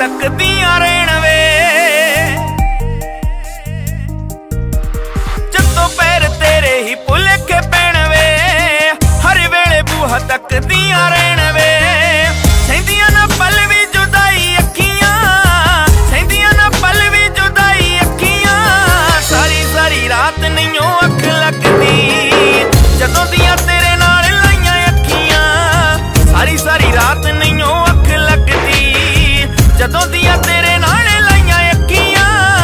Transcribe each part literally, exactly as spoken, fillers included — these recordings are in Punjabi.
ਤੱਕਦੀਆਂ ਰਹਿਣ ਵੇ। ਜਦੋਂ ਪੈਰ ਤੇਰੇ ਹੀ ਭੁਲੇਖੇ ਪੈਣ ਵੇ, ਹਰ ਵੇਲੇ ਬੂਹਾ ਤੱਕਦੀਆਂ ਰਹਿਣ ਵੇ। ਸਹਿੰਦੀਆਂ ਨਾ ਪਲ ਵੀ ਜੁਦਾਈ ਅੱਖੀਆਂ, ਸਹਿੰਦੀਆਂ ਨਾ ਪਲ ਵੀ ਜੁਦਾਈ ਅੱਖੀਆਂ। ਸਾਰੀ ਸਾਰੀ ਰਾਤ ਨਹੀਂਓ ਅੱਖ ਲੱਗਦੀ ਜਦੋਂ ਦੀਆਂ ਤੇਰੇ ਨਾਲ ਲਾਈਆਂ ਅੱਖੀਆਂ। ਸਾਰੀ ਸਾਰੀ ਰਾਤ ਨਹੀਂਓ ਅੱਖ ਲੱਗਦੀ ਜਦੋਂ ਦੀਆਂ ਤੇਰੇ ਨਾਲ ਲਾਈਆਂ ਅੱਖੀਆਂ।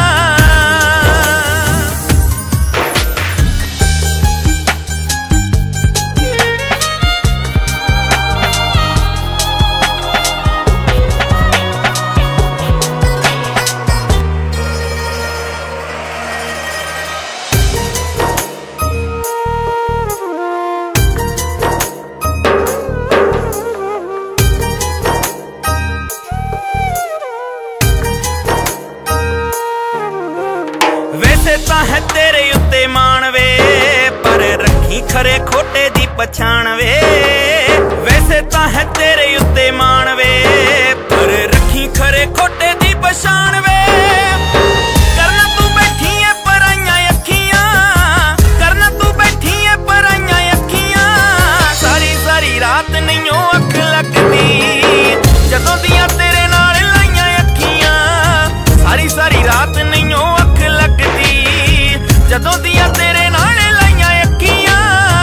ਵੈਸੇ ਤਾਂ ਹੈ ਤੇਰੇ ਉੱਤੇ ਮਾਣ ਵੇ, ਪਰ ਰੱਖੀ ਖਰੇ ਖੋਟੇ ਦੀ ਪਛਾਣ ਵੇ। ਵੈਸੇ ਤਾਂ ਹੈ ਤੇਰੇ ਉੱਤੇ ਮਾਣ ਵੇ, ਪਰ ਰੱਖੀ ਖਰੇ ਖੋਟੇ ਦੀ ਪਛਾਣ ਵੇ। ਕਰਨ ਤੂੰ ਬੈਠੀ ਏ ਪਰਾਈਆਂ ਅੱਖੀਆਂ, ਕਰਨ ਤੂੰ ਬੈਠੀ ਏ ਪਰਾਈਆਂ ਅੱਖੀਆਂ। ਸਾਰੀ ਸਾਰੀ ਰਾਤ ਨਹੀਂਓ ਅੱਖ ਲੱਗਦੀ ਜਦੋਂ ਦੀਆਂ ਤੇਰੇ ਨਾਲ ਲਾਈਆਂ ਅੱਖੀਆਂ। ਸਾਰੀ ਸਾਰੀ ਰਾਤ ਨਹੀਂਓ ਅੱਖ ਲੱਗਦੀ ਜਦੋਂ ਦੀਆਂ ਤੇਰੇ ਨਾਲ ਲਾਈਆਂ ਅੱਖੀਆਂ।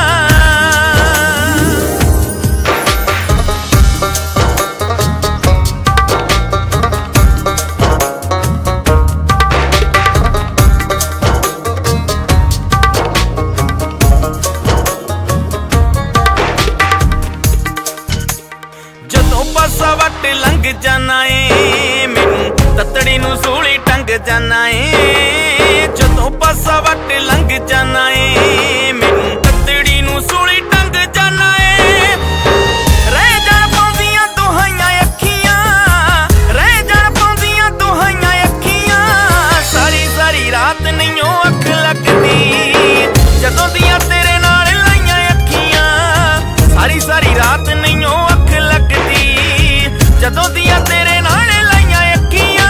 ਜਦੋਂ ਪਾਸਾ ਵੱਟ ਲੰਘ ਜਾਣਾ ਏ, ਮੈਨੂੰ ਤਤੜੀ ਨੂੰ ਸੂਲੀ ਟੰਗ ਜਾਣਾ ਏ। ਜਦੋਂ ਪਾਸਾ ਵੱਟ ਲੰਘ ਜਾਣਾ ਏ, ਮੈਨੂੰ ਤਤੜੀ ਨੂੰ ਸੂਲੀ ਟੰਗ ਜਾਣਾ ਏ। ਰਹਿ ਜਾਣ ਪਾਉਂਦੀਆਂ ਦੁਹਾਈਆਂ ਅੱਖੀਆਂ, ਰਹਿ ਜਾਣ ਪਾਉਂਦੀਆਂ ਦੁਹਾਈਆਂ ਅੱਖੀਆਂ। ਸਾਰੀ ਸਾਰੀ ਰਾਤ ਨਹੀਂਓ ਅੱਖ ਲੱਗਦੀ ਜਦੋਂ ਦੀਆਂ ਤੇਰੇ ਨਾਲ ਲਾਈਆਂ ਅੱਖੀਆਂ। ਸਾਰੀ ਸਾਰੀ ਰਾਤ ਨਹੀਂਓ ਅੱਖ ਲੱਗਦੀ ਜਦੋਂ ਦੀਆਂ ਤੇਰੇ ਨਾਲ ਲਾਈਆਂ ਅੱਖੀਆਂ।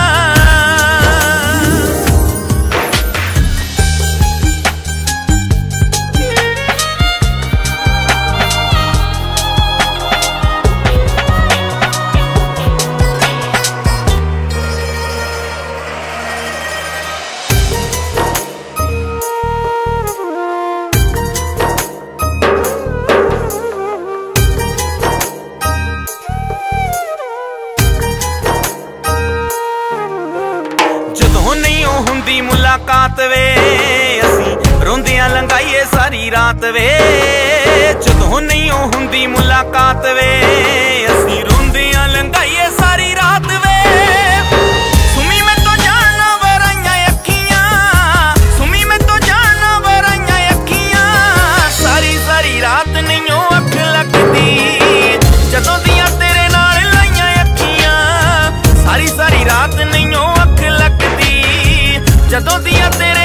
ਜਦੋਂ ਨਹੀਂ ਉਹ ਹੁੰਦੀ ਮੁਲਾਕਾਤ ਵੇ, ਅਸੀਂ ਰੋਂਦਿਆਂ ਲੰਘਾਈਏ ਸਾਰੀ ਰਾਤ ਵੇ। ਜਦੋਂ ਨਹੀਂ ਉਹ ਹੁੰਦੀ ਮੁਲਾਕਾਤ ਵੇ, ਅਸੀਂ ਰੋਂਦਿਆਂ ਲੰਘਾਈਏ ਸਾਰੀ ਰਾਤ ਵੇ। ਸੁਮੀ ਮੈਂ ਤੋਂ ਜਾਣਨਾ ਵਰਾਈਆਂ ਅੱਖੀਆਂ, ਸੁਮੀ ਮੈਂ ਤੋਂ ਜਾਣਨਾ ਵਰਾਈਆਂ ਅੱਖੀਆਂ। ਸਾਰੀ ਸਾਰੀ ਰਾਤ ਨਹੀਂਓ ਅੱਖ ਲੱਗਦੀ ਜਦੋਂ ਦੀਆਂ ਤੇਰੇ ਨਾਲ ਲਾਈਆਂ ਅੱਖੀਆਂ। ਸਾਰੀ ਸਾਰੀ ਰਾਤ ਨਹੀਂਓ ਅੱਖ ਲੱਗਦੀ ਜਦੋਂ ਦੀਆਂ ਤੇਰੇ